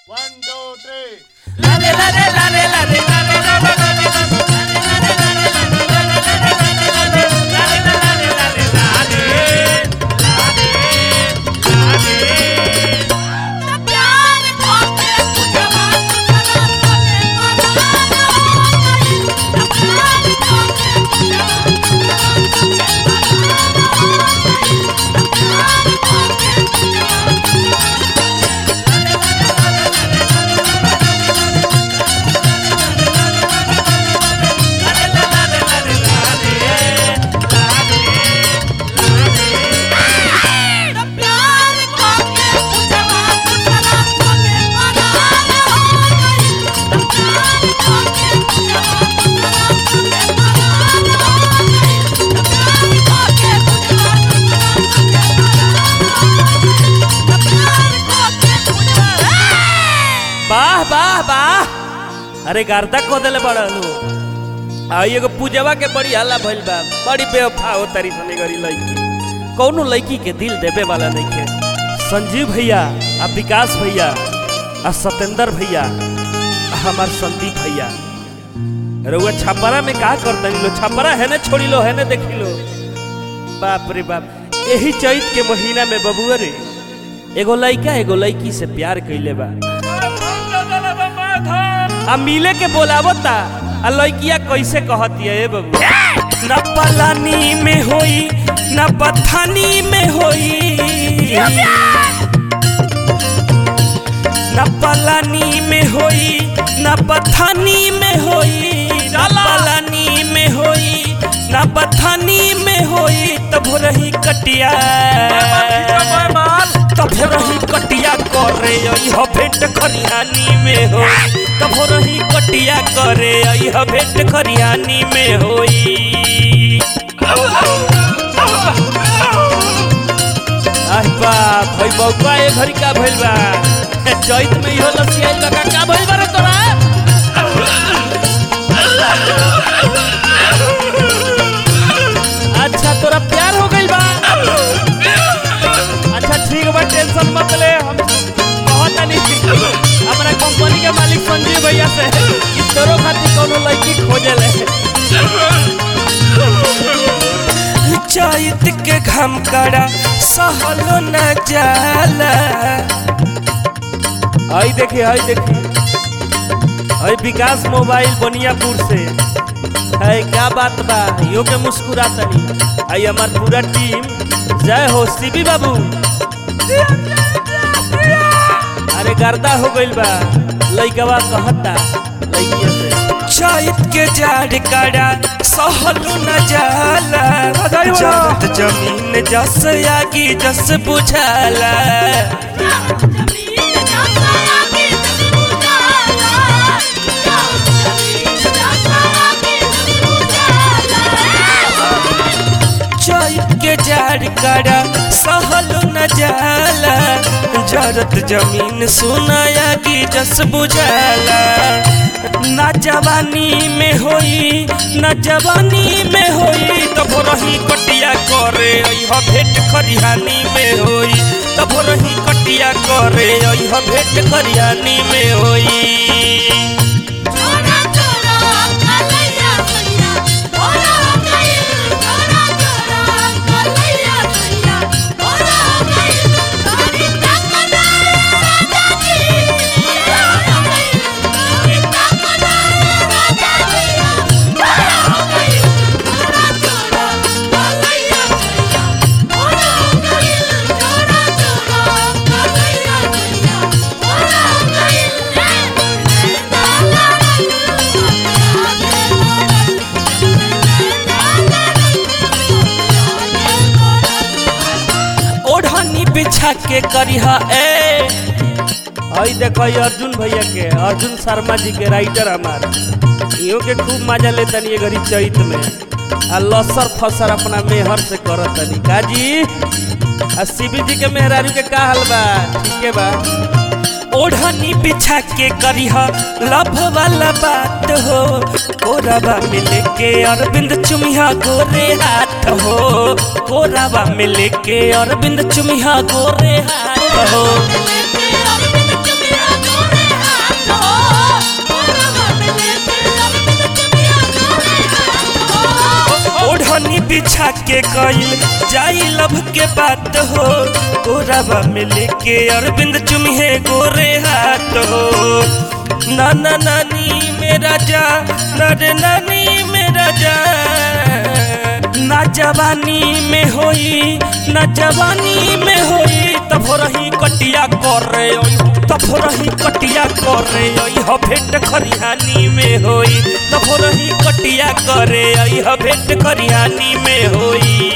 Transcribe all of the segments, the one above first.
1, 2, 3. वाह वाह वाह, अरे गर्दा को दिले बड़ा एगो पूजवा के बड़ी हल्ला भइल बा। बड़ी बेवफा हो तारी सने गरी लड़की, कौनो लड़की के दिल देवे वाला नहीं है। संजीव भैया, आ विकास भैया, आ सतेंद्र भैया, हमार संदीप भैया, रउआ छापरा में का करता लो? छापरा है ना, छोड़ी लो है ना, देखी लो। बाप रे बाप, यही चैत के महीना में बबुआ रे एगो लड़का एगो लड़की से प्यार कैले बा। आ मिले के बोलावता, आ लड़किया कैसे कहती है बबू? न पलानी में होई न पथानी में होई, न पलानी में होई न पथानी में होई, न पलानी में होई न पथानी में होई, तब रही कटिया तब रही कटिया करे यह भेंट खरिहानी में होई, तब रही कटिया करे यह भेंट खरिहानी में होई। आह बाप, भाई बउआ ए घरी का भइल बा? चैत में इहो लसियाइल बा, का भइल बा रे तोरा? अच्छा तोरा प्यार हो गइल बा? अच्छा ठीक बा, टेंशन मत ले, हम बहुत नहीं हमारा कंपनी के मालिक संजीव भैया से कि तोरो खातिर कोनो लड़की खोजे ले। चैत के घम कड़ा सहलो न जाला। आई देखी आई विकास मोबाइल बनियापुर से है, क्या बात बा? यो के मुस्कुराता नहीं। आई हमार पूरा टीम, जय हो सीबी बाबू। अरे गर्दा हो गइल बा, लइकवा कहता लइकिया से चैत के जाड़ कड़ा सहलो न जाला, जरत जमीन जस आगी जस बुझाला। चैत के जाड़ कड़ा सहलो न जाला, जरत जमीन सुनाया की जस बुझाला। ना जवानी में होई ना जवानी में होई, तब रही कटिया करे यह भेंट खरिहानी में होई, तब रही कटिया करे यह भेंट खरिहानी में होई। बिछा के करिहा ए। आई देखो अर्जुन भैया के, अर्जुन शर्मा जी के राइटर हमार, इहो के खूब मजा लेता नहीं घड़ी चैत में। आ लसर फसर अपना मेहर से करत तनी काजी। आ सीबी जी के मेहरारू के का हाल बा? ठीक बा। ओढ़नी बिछा के करिहा लभ वाला बात हो, कोराबा मिले के अरविंद चुमिया गोरे हाथ हो, कोराबा मिले के अरविंद चुमिया गोरे हाथ हो। के कइल जाई लब के बात हो गोराबा में लेके अरविंद चुमिहे गोरे हाथ हो नाना नानी मेरा जा नरे नानी मेरा जा ना जवानी में होई ना जवानी में होई तब रही कटिया कर रे तब रही कटिया कर रे ह भेंट खरिहानी में होई तब रही कटिया करे ह भेंट खरिहानी में होई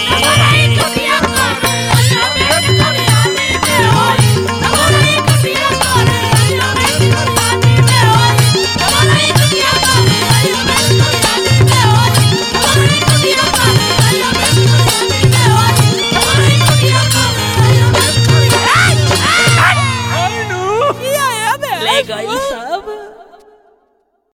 ले गई सब।